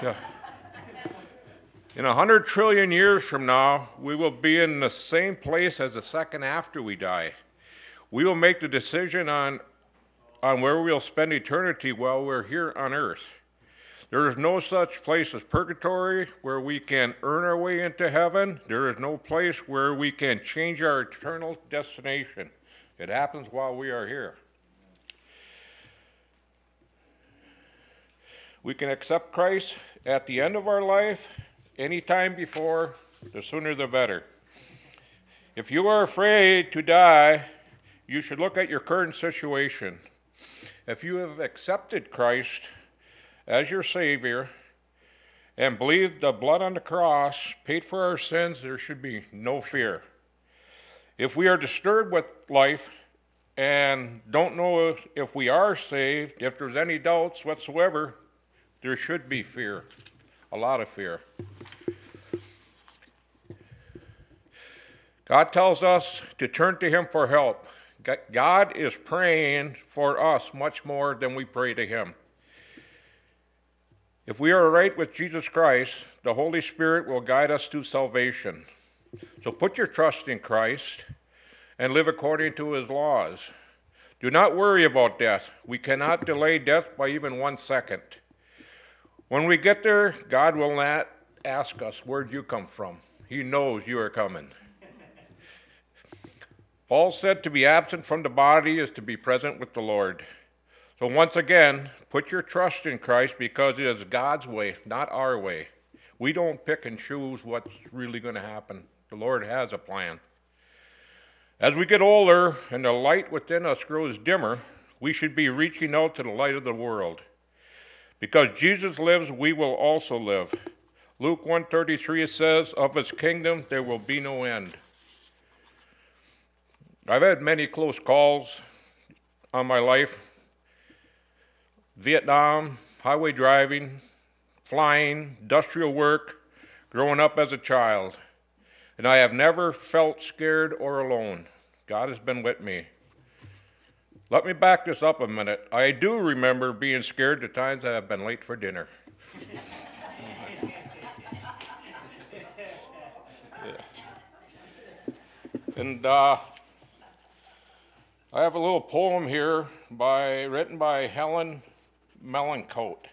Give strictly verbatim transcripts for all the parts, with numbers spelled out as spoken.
Yeah. In a hundred trillion years from now, we will be in the same place as the second after we die. We will make the decision on, on where we'll spend eternity while we're here on earth. There is no such place as purgatory where we can earn our way into heaven. There is no place where we can change our eternal destination. It happens while we are here. We can accept Christ at the end of our life. Any time before, the sooner the better. If you are afraid to die, you should look at your current situation. If you have accepted Christ as your Savior and believe the blood on the cross paid for our sins, there should be no fear. If we are disturbed with life and don't know if, if we are saved, if there's any doubts whatsoever, there should be fear, a lot of fear. God tells us to turn to Him for help. God is praying for us much more than we pray to Him. If we are right with Jesus Christ, the Holy Spirit will guide us to salvation. So put your trust in Christ and live according to His laws. Do not worry about death. We cannot delay death by even one second. When we get there, God will not ask us, where'd you come from? He knows you are coming. Paul said to be absent from the body is to be present with the Lord. So once again, put your trust in Christ because it is God's way, not our way. We don't pick and choose what's really going to happen. The Lord has a plan. As we get older and the light within us grows dimmer, we should be reaching out to the light of the world. Because Jesus lives, we will also live. Luke one thirty-three says, of His kingdom there will be no end. I've had many close calls on my life. Vietnam, highway driving, flying, industrial work, growing up as a child. And I have never felt scared or alone. God has been with me. Let me back this up a minute. I do remember being scared the times I have been late for dinner. Yeah. And uh, I have a little poem here by written by Helen Melancote.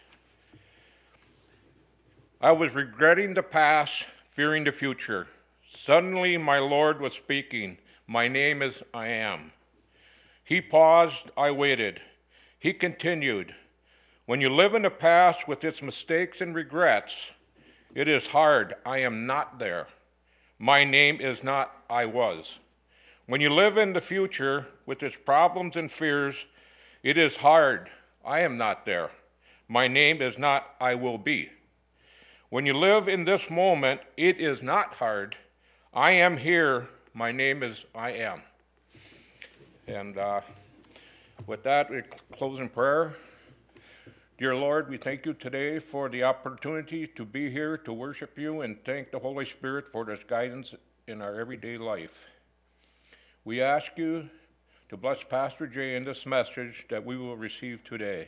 I was regretting the past, fearing the future. Suddenly my Lord was speaking. My name is I Am. He paused, I waited. He continued. When you live in the past with its mistakes and regrets, it is hard. I am not there. My name is not I was. When you live in the future with its problems and fears, it is hard. I am not there. My name is not I will be. When you live in this moment, it is not hard. I am here. My name is I am. And uh, with that, we close in prayer. Dear Lord, we thank you today for the opportunity to be here to worship you and thank the Holy Spirit for this guidance in our everyday life. We ask you to bless Pastor Jay in this message that we will receive today.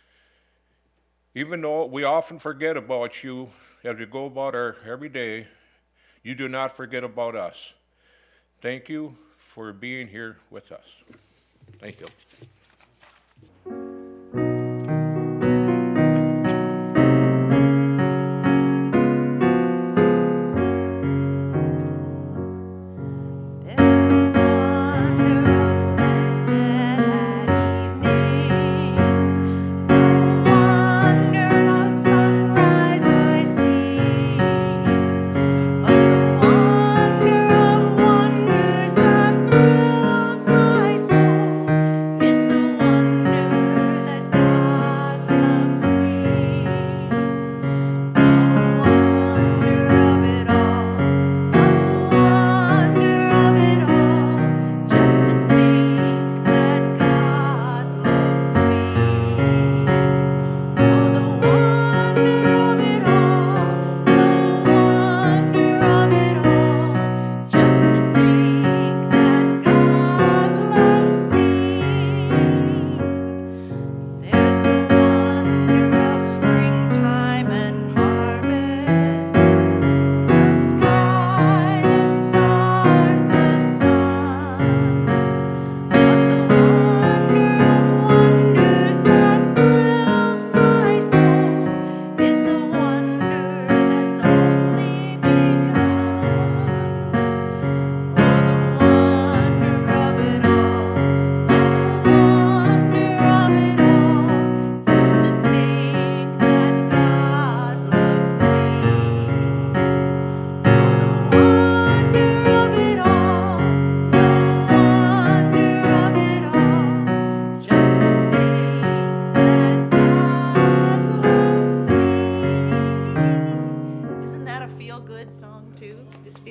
Even though we often forget about you as we go about our everyday, you do not forget about us. Thank you for being here with us. Thank you. Is the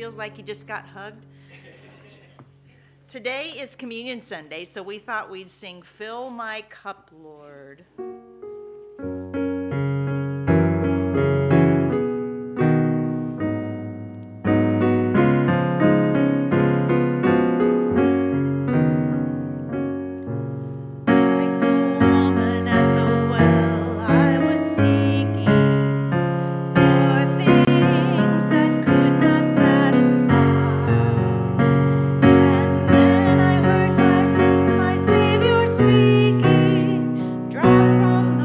feels like he just got hugged. Today is Communion Sunday, so we thought we'd sing Fill My Cup, Lord. Speaking, draw from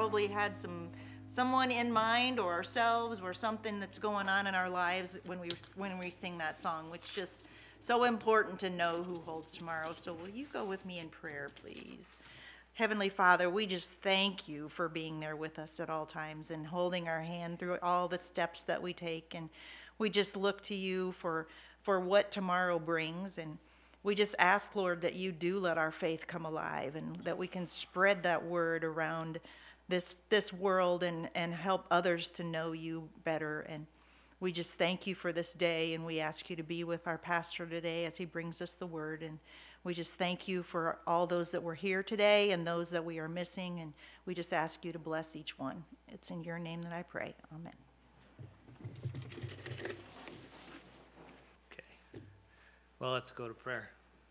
probably had some, someone in mind or ourselves or something that's going on in our lives when we, when we sing that song, which is just so important to know who holds tomorrow. So will you go with me in prayer, please? Heavenly Father, we just thank you for being there with us at all times and holding our hand through all the steps that we take. And we just look to you for, for what tomorrow brings. And we just ask, Lord, that you do let our faith come alive and that we can spread that word around this, this world and, and help others to know you better. And we just thank you for this day, and we ask you to be with our pastor today as he brings us the word. And we just thank you for all those that were here today and those that we are missing, and we just ask you to bless each one. It's in your name that I pray. Amen. Okay. Well, let's go to prayer.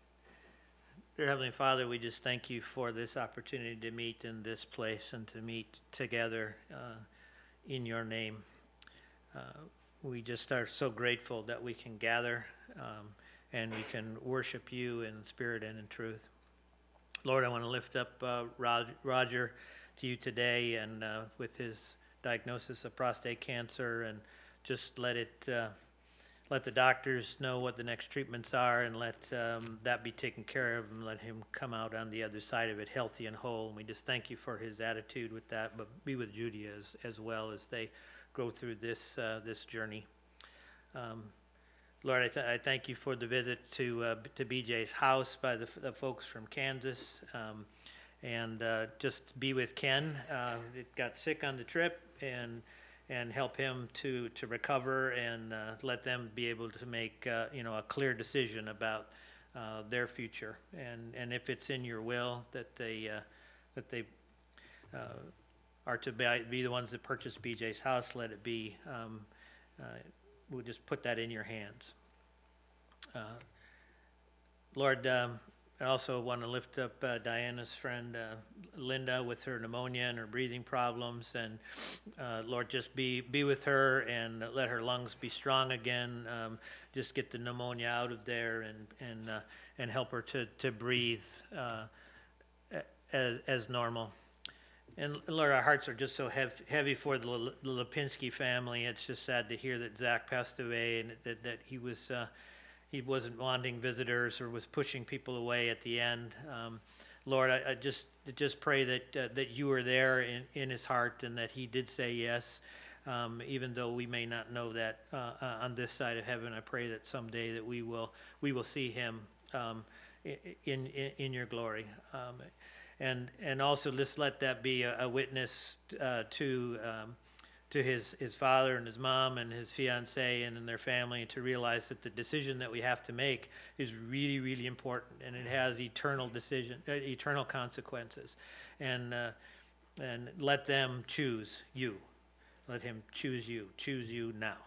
Dear Heavenly Father, we just thank you for this opportunity to meet in this place and to meet together uh, in your name. Uh, we just are so grateful that we can gather um, and we can worship you in spirit and in truth. Lord, I want to lift up uh, Rod- Roger to you today, and uh, with his diagnosis of prostate cancer, and just let it, uh, let the doctors know what the next treatments are, and let um, that be taken care of, and let him come out on the other side of it healthy and whole. And we just thank you for his attitude with that, but be with Judy as, as well as they go through this uh, this journey. Um, Lord, I, th- I thank you for the visit to uh, to B J's house by the, f- the folks from Kansas, um, and uh, just be with Ken. Uh, it got sick on the trip, and and help him to, to recover, and uh, let them be able to make uh, you know a clear decision about uh, their future, and and if it's in your will that they uh, that they uh, are to be, be the ones that purchase B J's house, let it be. Um, uh, we'll just put that in your hands. Uh, Lord, um, I also want to lift up uh, Diana's friend uh, Linda with her pneumonia and her breathing problems, and uh, Lord, just be be with her and let her lungs be strong again. Um, just get the pneumonia out of there, and and uh, and help her to to breathe uh, as as normal. And Lord, our hearts are just so hev- heavy for the L- Lipinski family. It's just sad to hear that Zach passed away, and that, that he was uh, he wasn't wanting visitors or was pushing people away at the end. Um, Lord, I, I just just pray that uh, that you were there in, in his heart, and that he did say yes, um, even though we may not know that uh, uh, on this side of heaven. I pray that someday that we will we will see him um, in, in in your glory. Um, And and also just let that be a, a witness uh, to um, to his, his father and his mom and his fiancee and, and their family, to realize that the decision that we have to make is really, really important, and it has eternal decision, uh, eternal consequences. And uh, and let them choose you. Let him choose you. Choose you now.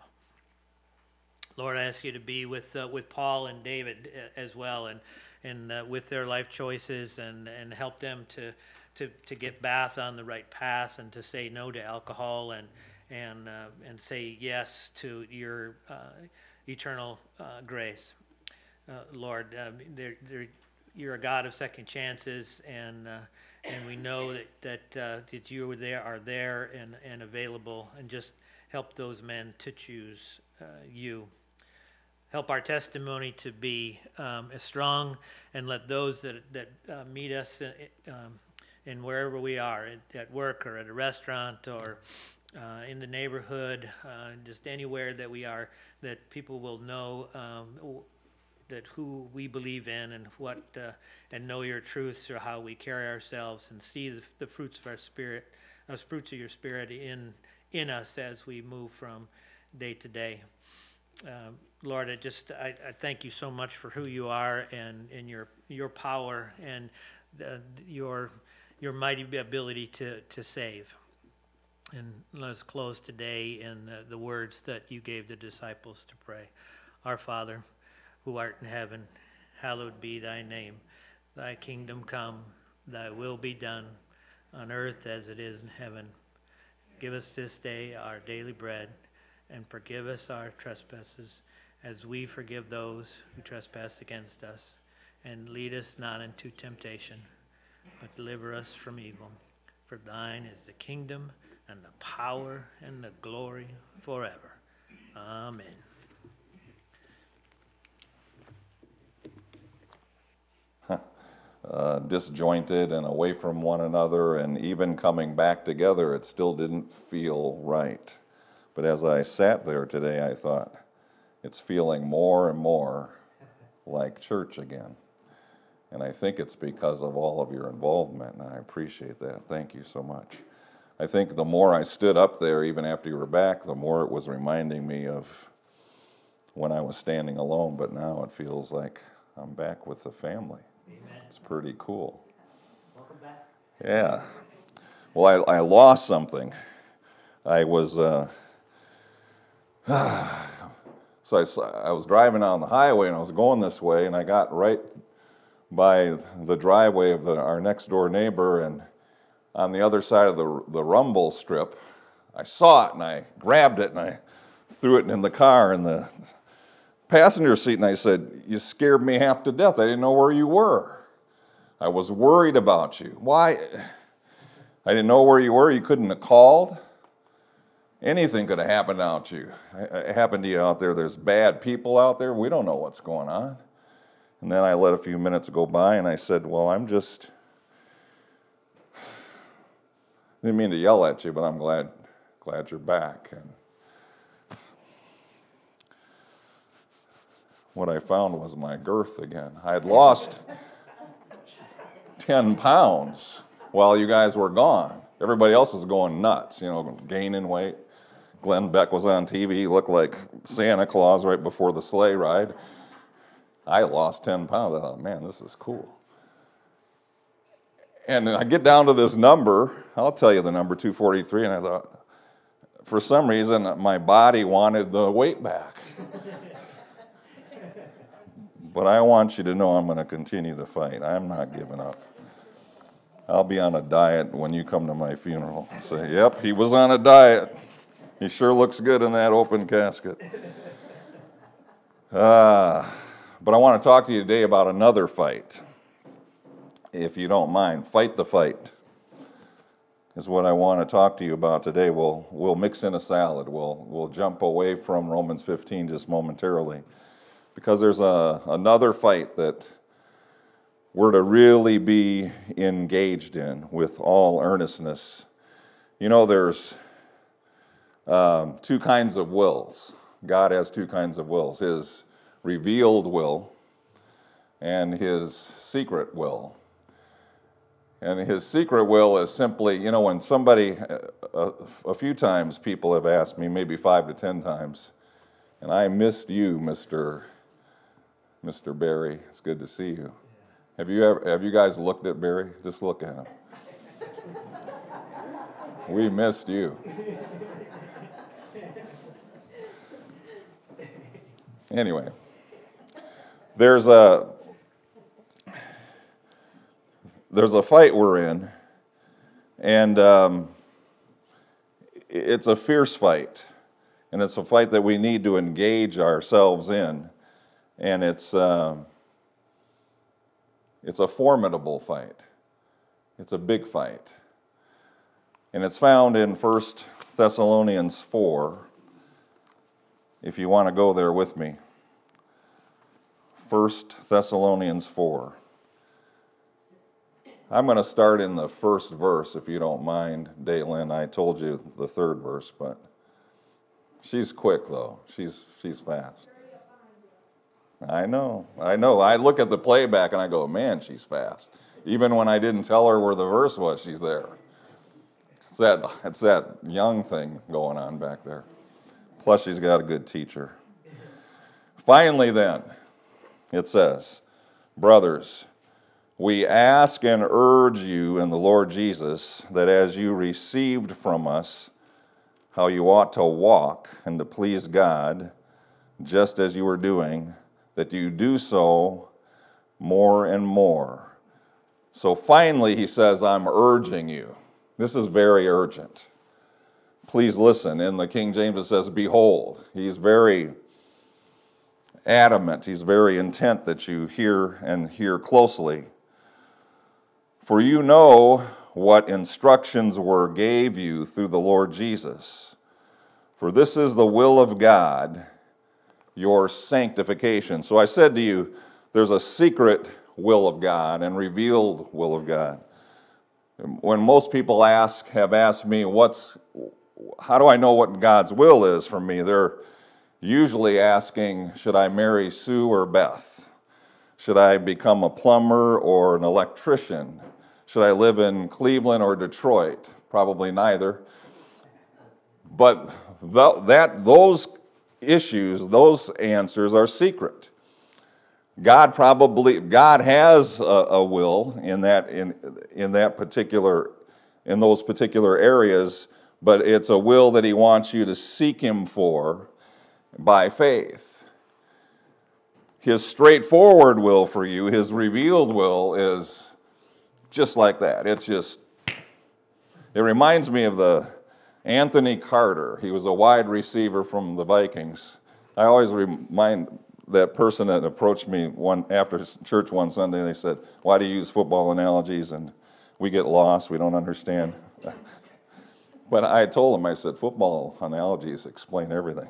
Lord, I ask you to be with uh, with Paul and David as well, and and uh, with their life choices, and, and help them to, to to get back on the right path, and to say no to alcohol, and and uh, and say yes to your uh, eternal uh, grace. Uh, Lord, um, they're, they're, you're a God of second chances, and uh, and we know that that uh, that you are there, are there, and and available, and just help those men to choose uh, you. Help our testimony to be um, as strong, and let those that that uh, meet us in, um, in wherever we are, at, at work or at a restaurant or uh, in the neighborhood, uh, just anywhere that we are, that people will know um, that who we believe in, and what uh, and know your truth through how we carry ourselves, and see the, the fruits of our spirit, the fruits of your spirit in in us as we move from day to day. Uh, Lord, I just I, I thank you so much for who you are, and, and your your power, and uh, your your mighty ability to, to save. And let us close today in uh, the words that you gave the disciples to pray. Our Father, who art in heaven, hallowed be thy name. Thy kingdom come, thy will be done, on earth as it is in heaven. Give us this day our daily bread, and forgive us our trespasses, as we forgive those who trespass against us. And lead us not into temptation, but deliver us from evil. For thine is the kingdom and the power and the glory forever. Amen. Uh, disjointed and away from one another, and even coming back together, it still didn't feel right. But as I sat there today, I thought, it's feeling more and more like church again. And I think it's because of all of your involvement, and I appreciate that. Thank you so much. I think the more I stood up there, even after you were back, the more it was reminding me of when I was standing alone, but now it feels like I'm back with the family. Amen. It's pretty cool. Welcome back. Yeah. Well, I, I lost something. I was, uh, so I, saw- I was driving on the highway and I was going this way, and I got right by the driveway of the, our next door neighbor, and on the other side of the, the rumble strip, I saw it and I grabbed it and I threw it in the car in the passenger seat, and I said, "You scared me half to death. I didn't know where you were. I was worried about you." Why? I didn't know where you were. You couldn't have called. Anything could have happened out you. It happened to you out there. There's bad people out there. We don't know what's going on. And then I let a few minutes go by, and I said, "Well, I'm just," didn't mean to yell at you, but I'm glad, glad you're back. And what I found was my girth again. I had lost ten pounds while you guys were gone. Everybody else was going nuts, you know, gaining weight. Glenn Beck was on T V. He looked like Santa Claus right before the sleigh ride. I lost ten pounds. I thought, man, this is cool. And I get down to this number. I'll tell you the number, two forty-three, and I thought, for some reason, my body wanted the weight back. But I want you to know I'm going to continue to fight. I'm not giving up. I'll be on a diet when you come to my funeral. Say, "Yep, he was on a diet. He sure looks good in that open casket." Uh, but I want to talk to you today about another fight. If you don't mind, fight the fight is what I want to talk to you about today. We'll we'll mix in a salad. We'll we'll jump away from Romans fifteen just momentarily, because there's a another fight that we're to really be engaged in with all earnestness. You know, there's um, two kinds of wills. God has two kinds of wills: His revealed will and His secret will. And His secret will is simply, you know, when somebody, a, a few times people have asked me, maybe five to ten times, "And I missed you, Mister Mister Barry. It's good to see you." Have you ever, have you guys looked at Barry? Just look at him. We missed you. Anyway, there's a there's a fight we're in, and um, it's a fierce fight, and it's a fight that we need to engage ourselves in, and it's um, it's a formidable fight. It's a big fight, and it's found in First Thessalonians four. If you want to go there with me, First Thessalonians four. I'm going to start in the first verse, if you don't mind, Datelyn. I told you the third verse, but she's quick, though. She's she's fast. I know, I know. I look at the playback and I go, man, she's fast. Even when I didn't tell her where the verse was, she's there. It's that, it's that young thing going on back there. Plus, she's got a good teacher. Finally, then, it says, "Brothers, we ask and urge you in the Lord Jesus that as you received from us how you ought to walk and to please God, just as you were doing, that you do so more and more." So finally, he says, I'm urging you. This is very urgent. Please listen. In the King James, it says, behold. He's very adamant. He's very intent that you hear and hear closely. For you know what instructions were gave you through the Lord Jesus. For this is the will of God, your sanctification. So I said to you, there's a secret will of God and revealed will of God. When most people ask, have asked me, what's, how do I know what God's will is for me? They're usually asking, should I marry Sue or Beth? Should I become a plumber or an electrician? Should I live in Cleveland or Detroit? Probably neither. But th- that those issues, those answers are secret. God probably, God has a, a will in that in in that particular in those particular areas, but it's a will that He wants you to seek Him for by faith. His straightforward will for you, His revealed will, is just like that. It's just, it reminds me of the Anthony Carter. He was a wide receiver from the Vikings. I always remind that person that approached me one after church one Sunday, they said, why do you use football analogies? And we get lost, we don't understand. But I told him, I said, football analogies explain everything.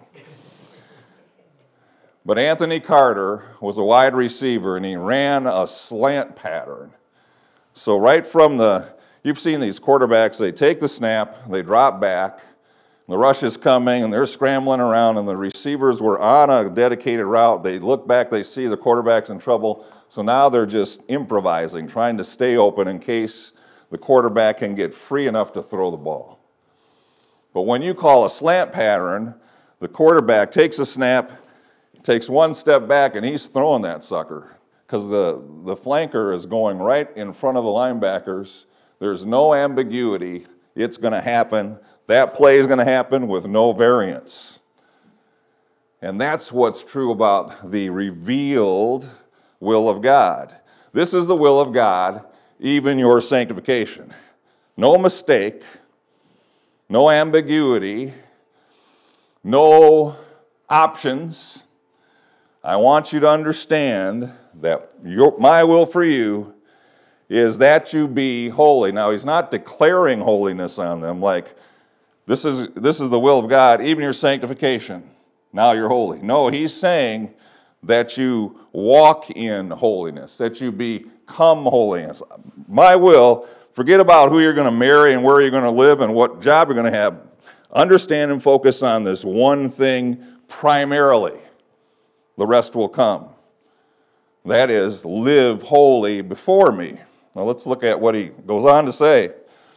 But Anthony Carter was a wide receiver, and he ran a slant pattern. So right from the, you've seen these quarterbacks, they take the snap, they drop back, the rush is coming, and they're scrambling around, and the receivers were on a dedicated route. They look back, they see the quarterback's in trouble, so now they're just improvising, trying to stay open in case the quarterback can get free enough to throw the ball. But when you call a slant pattern, the quarterback takes a snap, takes one step back, and he's throwing that sucker because the, the flanker is going right in front of the linebackers. There's no ambiguity. It's going to happen. That play is going to happen with no variance. And that's what's true about the revealed will of God. This is the will of God, even your sanctification. No mistake, no ambiguity, no options. I want you to understand that your, my will for you is that you be holy. Now, He's not declaring holiness on them like, This is, this is the will of God, even your sanctification. Now you're holy. No, He's saying that you walk in holiness, that you become holiness. My will, forget about who you're going to marry and where you're going to live and what job you're going to have. Understand and focus on this one thing primarily. The rest will come. That is, live holy before me. Now let's look at what he goes on to say.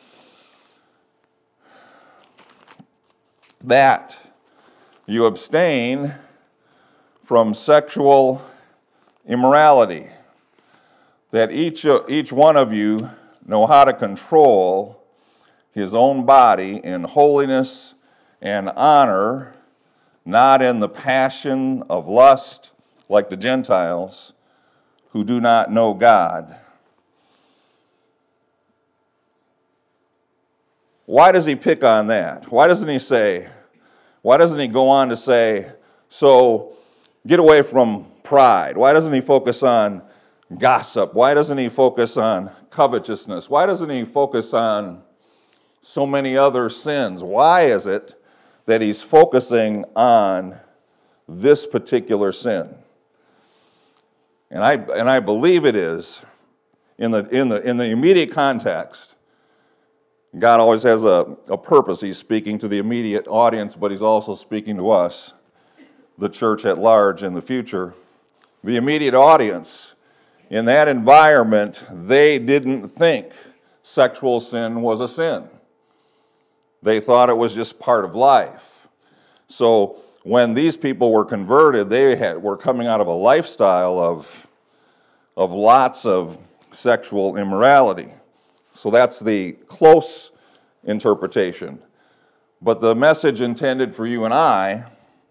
That you abstain from sexual immorality, that each, each one of you know how to control his own body in holiness and honor, not in the passion of lust like the Gentiles who do not know God. Why does he pick on that? Why doesn't he say, why doesn't he go on to say, so get away from pride? Why doesn't he focus on gossip? Why doesn't he focus on covetousness? Why doesn't he focus on so many other sins? Why is it that he's focusing on this particular sin? And I and I believe it is in the in the in the immediate context. God always has a, a purpose. He's speaking to the immediate audience, but he's also speaking to us, the church at large in the future. The immediate audience, in that environment, they didn't think sexual sin was a sin. They thought it was just part of life. So when these people were converted, they had, were coming out of a lifestyle of, of lots of sexual immorality. So that's the close interpretation. But the message intended for you and I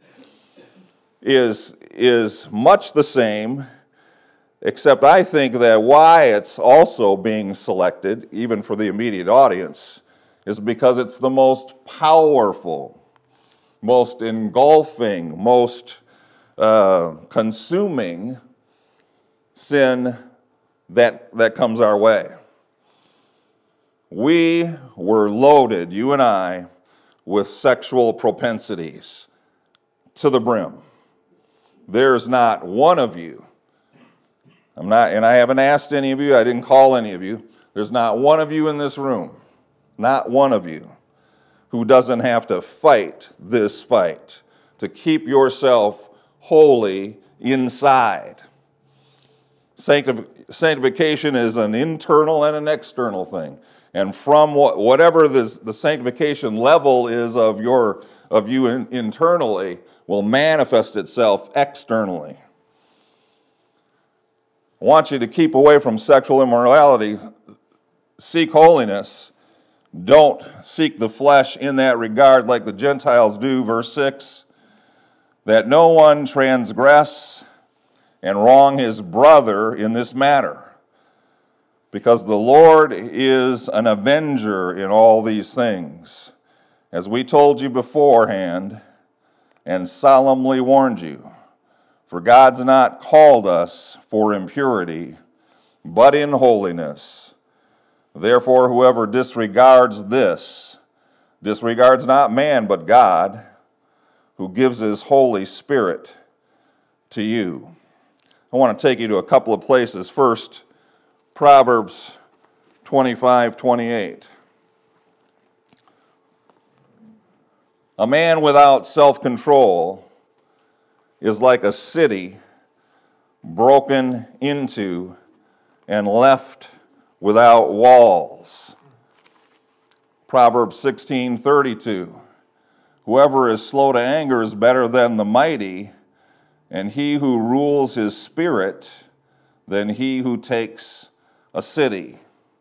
is, is much the same, except I think that why it's also being selected, even for the immediate audience, is because it's the most powerful, most engulfing, most uh, consuming sin that, that comes our way. we were loaded, you and I, with sexual propensities to the brim. There's not one of you, I'm not, and I haven't asked any of you, I didn't call any of you, there's not one of you in this room, not one of you, who doesn't have to fight this fight to keep yourself holy inside. Sanctif- sanctification is an internal and an external thing. And from what, whatever this, the sanctification level is of, your, of you in, internally will manifest itself externally. I want you to keep away from sexual immorality. Seek holiness. Don't seek the flesh in that regard like the Gentiles do. Verse six, that no one transgress and wrong his brother in this matter, because the Lord is an avenger in all these things, as we told you beforehand and solemnly warned you. For God's not called us for impurity, but in holiness. Therefore, whoever disregards this, disregards not man, but God, who gives his Holy Spirit to you. I want to take you to a couple of places. First, Proverbs twenty-five twenty-eight. A man without self-control is like a city broken into and left without walls. Proverbs sixteen thirty-two. Whoever is slow to anger is better than the mighty, and he who rules his spirit than he who takes a city.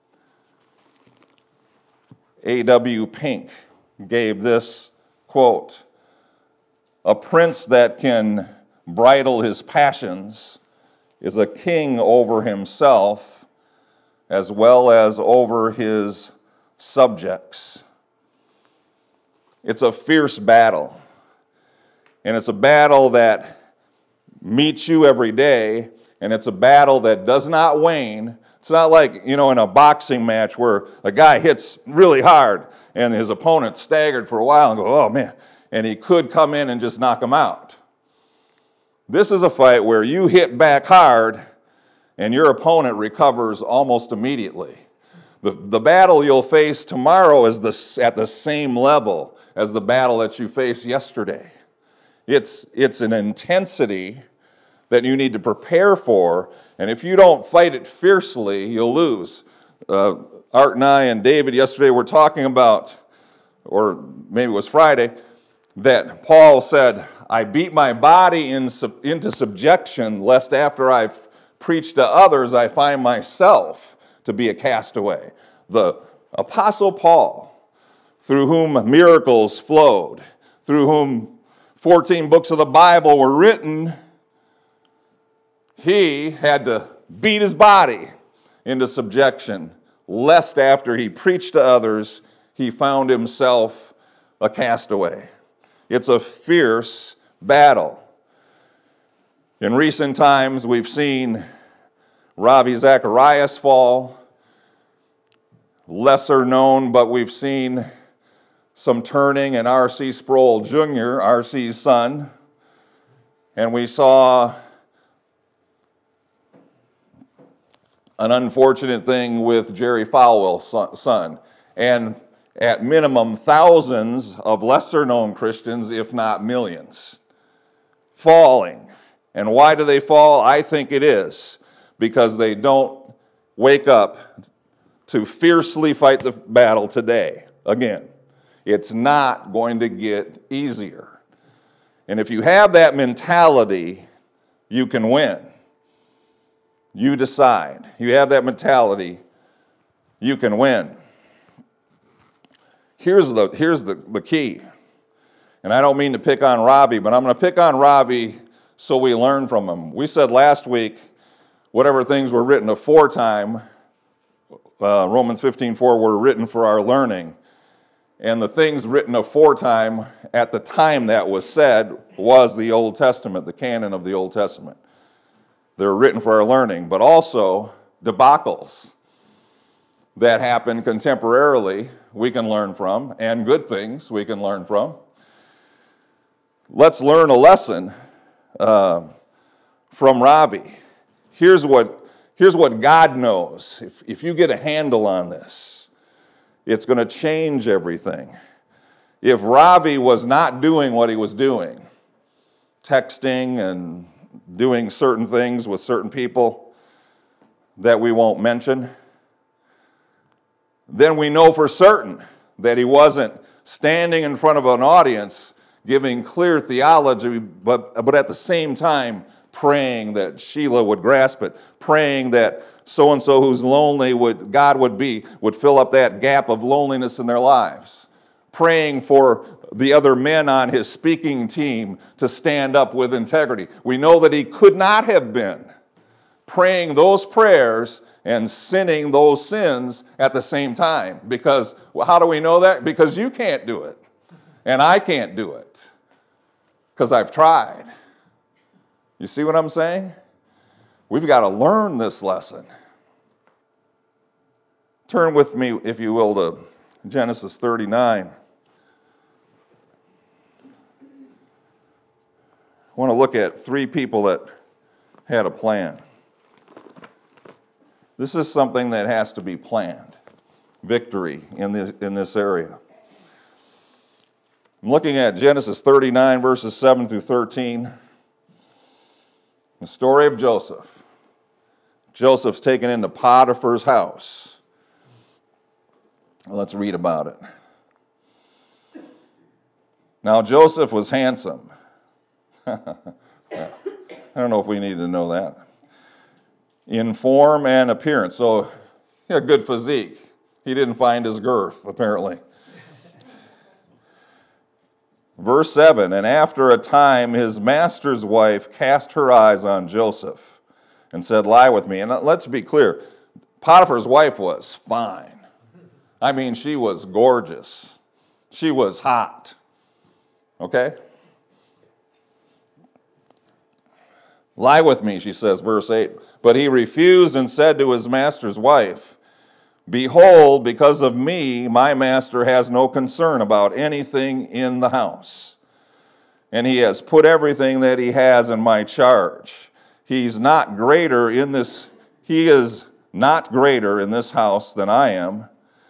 A W Pink gave this quote, a prince that can bridle his passions is a king over himself as well as over his subjects. It's a fierce battle, and it's a battle that meets you every day, and it's a battle that does not wane. It's not like, you know, in a boxing match where a guy hits really hard and his opponent staggered for a while and go, oh man, and he could come in and just knock him out. This is a fight where you hit back hard and your opponent recovers almost immediately. The, the battle you'll face tomorrow is the, at the same level as the battle that you faced yesterday. It's, it's an intensity that you need to prepare for, and if you don't fight it fiercely, you'll lose. Uh, Art and I and David yesterday were talking about, or maybe it was Friday, that Paul said, I beat my body in, into subjection, lest after I've preached to others, I find myself to be a castaway. The Apostle Paul, through whom miracles flowed, through whom fourteen books of the Bible were written, he had to beat his body into subjection, lest after he preached to others, he found himself a castaway. It's a fierce battle. In recent times, we've seen Ravi Zacharias fall, lesser known, but we've seen some turning in R C Sproul Junior, R C's son, and we saw an unfortunate thing with Jerry Falwell's son, and at minimum thousands of lesser-known Christians, if not millions, falling. And why do they fall? I think it is because they don't wake up to fiercely fight the battle today. Again, it's not going to get easier. And if you have that mentality, you can win. You decide. You have that mentality, you can win. Here's the, here's the, the key. And I don't mean to pick on Ravi, but I'm going to pick on Ravi so we learn from him. We said last week, whatever things were written aforetime, uh, Romans fifteen four, were written for our learning. And the things written aforetime at the time that was said was the Old Testament, the canon of the Old Testament. They're written for our learning, but also debacles. that happen contemporarily we can learn from, and good things we can learn from. Let's learn a lesson uh, from Ravi. Here's what, here's what God knows. If, if you get a handle on this, it's going to change everything. If Ravi was not doing what he was doing, texting and doing certain things with certain people that we won't mention, then we know for certain that he wasn't standing in front of an audience giving clear theology, but, but at the same time praying that Sheila would grasp it, praying that so-and-so who's lonely, would God would be, would fill up that gap of loneliness in their lives, praying for the other men on his speaking team to stand up with integrity. We know that he could not have been praying those prayers and sinning those sins at the same time. Because, well, how do we know that? Because you can't do it. And I can't do it. Because I've tried. You see what I'm saying? We've got to learn this lesson. Turn with me, if you will, to Genesis thirty-nine. I want to look at three people that had a plan. This is something that has to be planned. Victory in this, in this area. I'm looking at Genesis thirty-nine, verses seven through thirteen. The story of Joseph. Joseph's taken into Potiphar's house. Let's read about it. Now Joseph was handsome. I don't know if we need to know that. In form and appearance. So he had a good physique. He didn't find his girth, apparently. Verse seven, and after a time his master's wife cast her eyes on Joseph and said, lie with me. And let's be clear, Potiphar's wife was fine. I mean, she was gorgeous. She was hot. Okay? Lie with me, she says, verse eight. But he refused and said to his master's wife, behold, because of me, my master has no concern about anything in the house. And he has put everything that he has in my charge. He's not greater in this, he is not greater in this house than I am,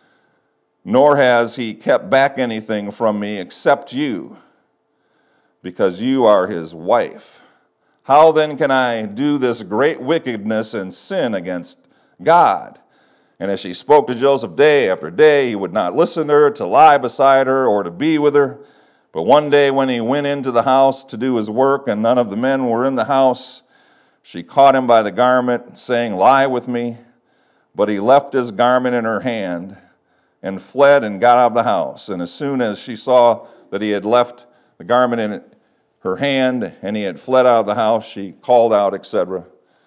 nor has he kept back anything from me except you, because you are his wife. How then can I do this great wickedness and sin against God? And as she spoke to Joseph day after day, he would not listen to her, to lie beside her, or to be with her. But one day when he went into the house to do his work, and none of the men were in the house, she caught him by the garment, saying, lie with me. But he left his garment in her hand, and fled and got out of the house. And as soon as she saw that he had left the garment in her hand, and he had fled out of the house, she called out, et cetera.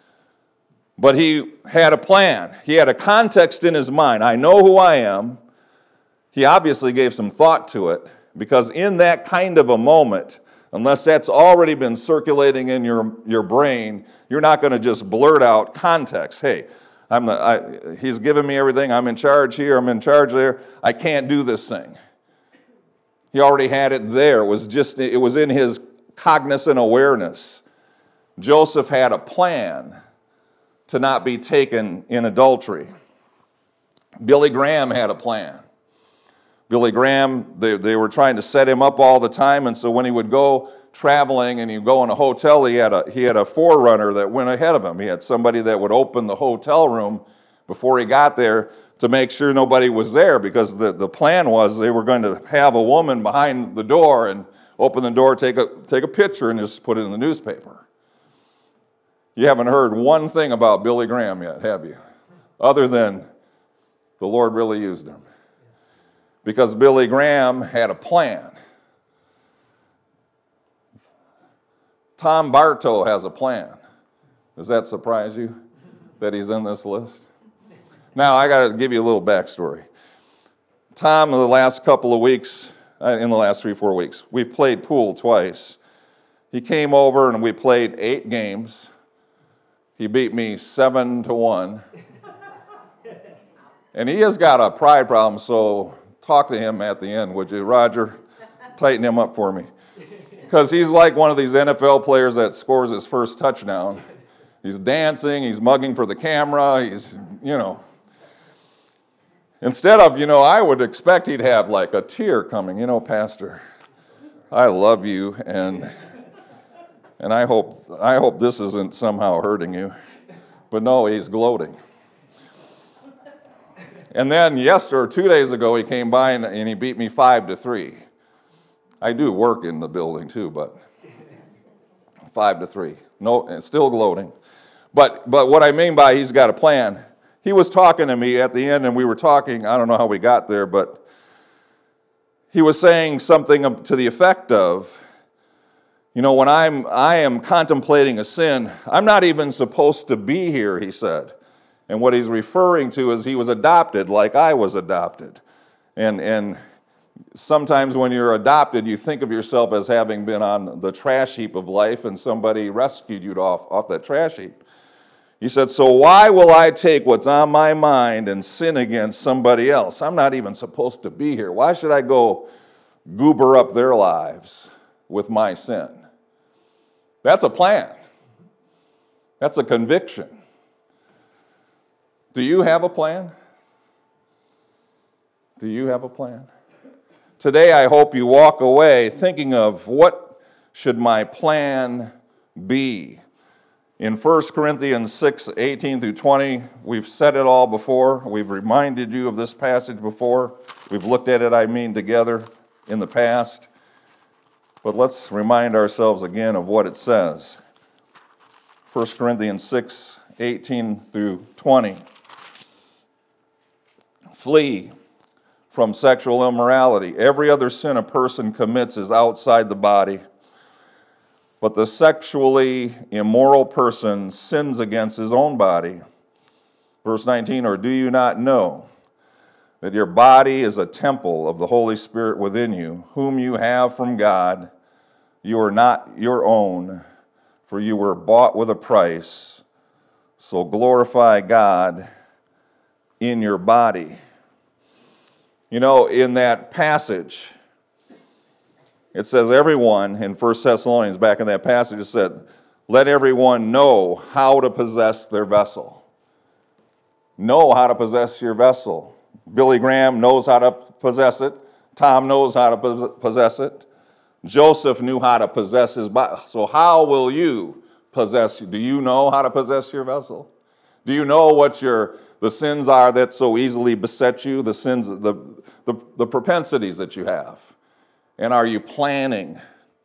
But he had a plan. He had a context in his mind. I know who I am. He obviously gave some thought to it, because in that kind of a moment, unless that's already been circulating in your, your brain, you're not going to just blurt out context. Hey, I'm the, I, he's given me everything. I'm in charge here. I'm in charge there. I can't do this thing. He already had it there. It was just, it was in his cognizant awareness. Joseph had a plan to not be taken in adultery. Billy Graham had a plan. Billy Graham, they, they were trying to set him up all the time, and so when he would go traveling and he'd go in a hotel, he had a, he had a forerunner that went ahead of him. He had somebody that would open the hotel room before he got there to make sure nobody was there, because the, the plan was they were going to have a woman behind the door and open the door, take a, take a picture, and just put it in the newspaper. You haven't heard one thing about Billy Graham yet, have you? Other than the Lord really used him. Because Billy Graham had a plan. Tom Bartow has a plan. Does that surprise you that he's in this list? Now, I got to give you a little backstory. Tom, in the last couple of weeks, in the last three, four weeks, we've played pool twice. He came over and we played eight games. He beat me seven to one. And he has got a pride problem, so talk to him at the end, would you, Roger? Tighten him up for me. Because he's like one of these N F L players that scores his first touchdown. He's dancing, he's mugging for the camera, he's, you know. Instead of, you know, I would expect he'd have like a tear coming, you know, Pastor, I love you, and and I hope I hope this isn't somehow hurting you. But no, he's gloating. And then yesterday, or two days ago, he came by and, and he beat me five to three. I do work in the building too, but five to three. No, and still gloating. But but what I mean by he's got a plan. He was talking to me at the end, and we were talking. I don't know how we got there, but he was saying something to the effect of, you know, when I'm I am contemplating a sin, I'm not even supposed to be here, he said. And what he's referring to is he was adopted like I was adopted. And and sometimes when you're adopted, you think of yourself as having been on the trash heap of life and somebody rescued you off, off that trash heap. He said, so why will I take what's on my mind and sin against somebody else? I'm not even supposed to be here. Why should I go goober up their lives with my sin? That's a plan. That's a conviction. Do you have a plan? Do you have a plan? Today, I hope you walk away thinking of what should my plan be. In First Corinthians six, eighteen through twenty, we've said it all before. We've reminded you of this passage before. We've looked at it, I mean, together in the past. But let's remind ourselves again of what it says. First Corinthians six, eighteen through twenty. Flee from sexual immorality. Every other sin a person commits is outside the body. But the sexually immoral person sins against his own body. Verse nineteen, or do you not know that your body is a temple of the Holy Spirit within you, whom you have from God? You are not your own, for you were bought with a price. So glorify God in your body. You know, in that passage, it says everyone, in First Thessalonians, back in that passage, it said, let everyone know how to possess their vessel. Know how to possess your vessel. Billy Graham knows how to possess it. Tom knows how to possess it. Joseph knew how to possess his body. So how will you possess? Do you know how to possess your vessel? Do you know what your the sins are that so easily beset you? The sins, the, the, the propensities that you have. And are you planning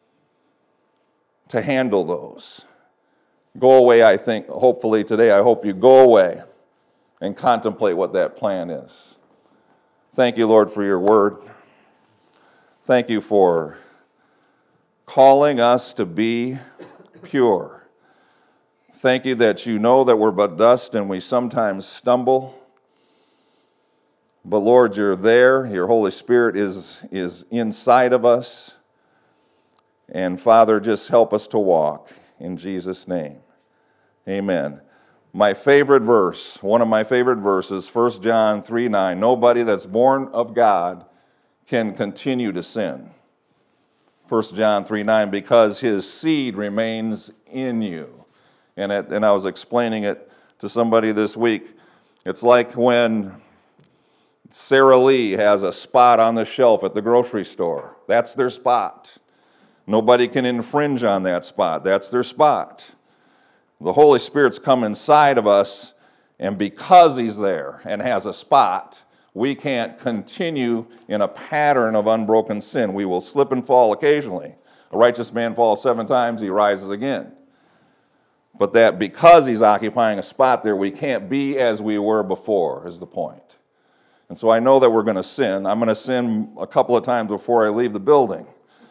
to handle those? Go away, I think, hopefully today, I hope you go away and contemplate what that plan is. Thank you, Lord, for your word. Thank you for calling us to be pure. Thank you that you know that we're but dust and we sometimes stumble. But Lord, you're there. Your Holy Spirit is, is inside of us. And Father, just help us to walk in Jesus' name. Amen. My favorite verse, one of my favorite verses, First John three nine, nobody that's born of God can continue to sin. First John three nine, because his seed remains in you. And, it, and I was explaining it to somebody this week. It's like when Sara Lee has a spot on the shelf at the grocery store. That's their spot. Nobody can infringe on that spot. That's their spot. The Holy Spirit's come inside of us, and because he's there and has a spot, we can't continue in a pattern of unbroken sin. We will slip and fall occasionally. A righteous man falls seven times, he rises again. But that because he's occupying a spot there, we can't be as we were before, is the point. And so I know that we're going to sin. I'm going to sin a couple of times before I leave the building.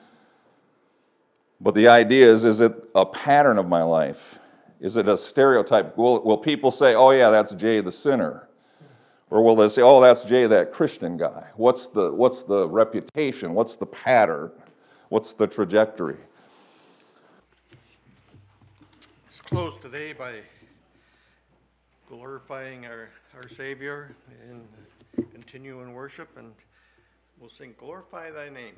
But the idea is, is it a pattern of my life? Is it a stereotype? Will, will people say, oh yeah, that's Jay the sinner? Or will they say, oh, that's Jay that Christian guy? What's the, what's the reputation? What's the pattern? What's the trajectory? Let's close today by glorifying our, our Savior and continue in worship, and we'll sing Glorify Thy Name.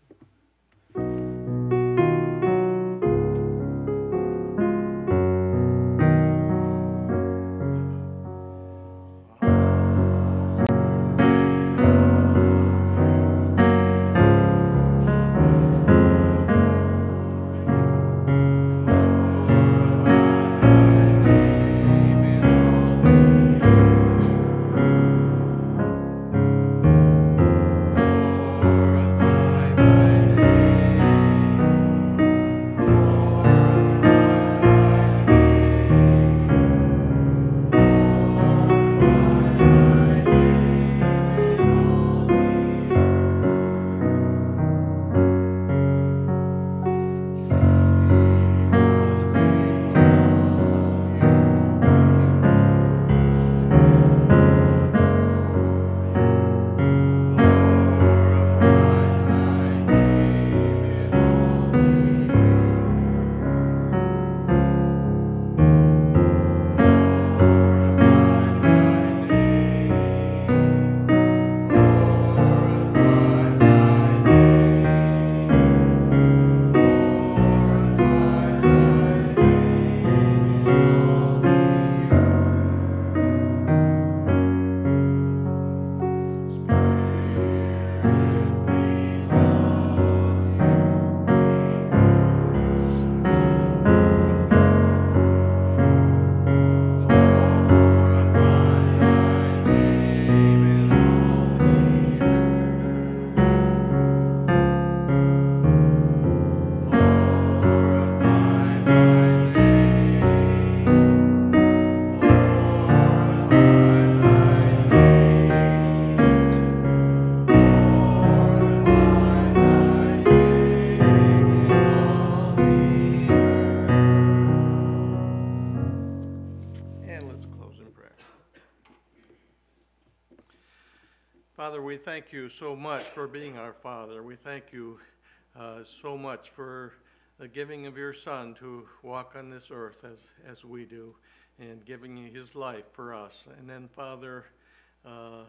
Father, we thank you so much for being our Father. We thank you uh, so much for the giving of your Son to walk on this earth as, as we do, and giving his life for us. And then, Father, uh, uh,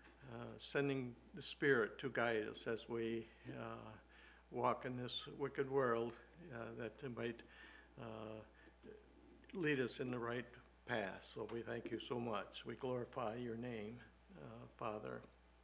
sending the Spirit to guide us as we uh, walk in this wicked world, uh, that it might uh, lead us in the right path. So we thank you so much. We glorify your name, uh, Father.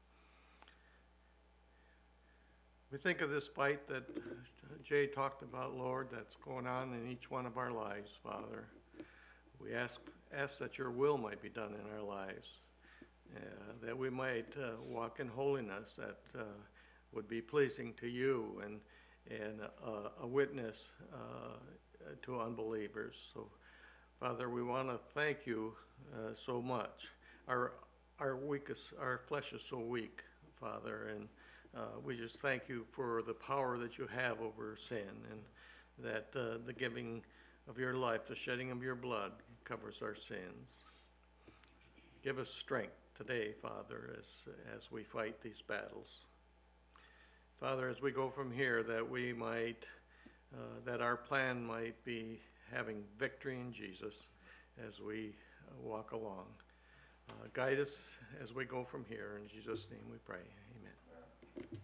We think of this fight that Jay talked about, Lord, that's going on in each one of our lives, Father. We ask ask that your will might be done in our lives, uh, that we might uh, walk in holiness that uh, would be pleasing to you and, and uh, a witness uh, to unbelievers. So, Father, we want to thank you uh, so much. Our, our, weakest, our flesh is so weak, Father, and Uh, we just thank you for the power that you have over sin, and that uh, the giving of your life, the shedding of your blood, covers our sins. Give us strength today, Father, as, as we fight these battles. Father, as we go from here, that we might, uh, that our plan might be having victory in Jesus as we uh, walk along. Uh, guide us as we go from here. In Jesus' name we pray. Amen.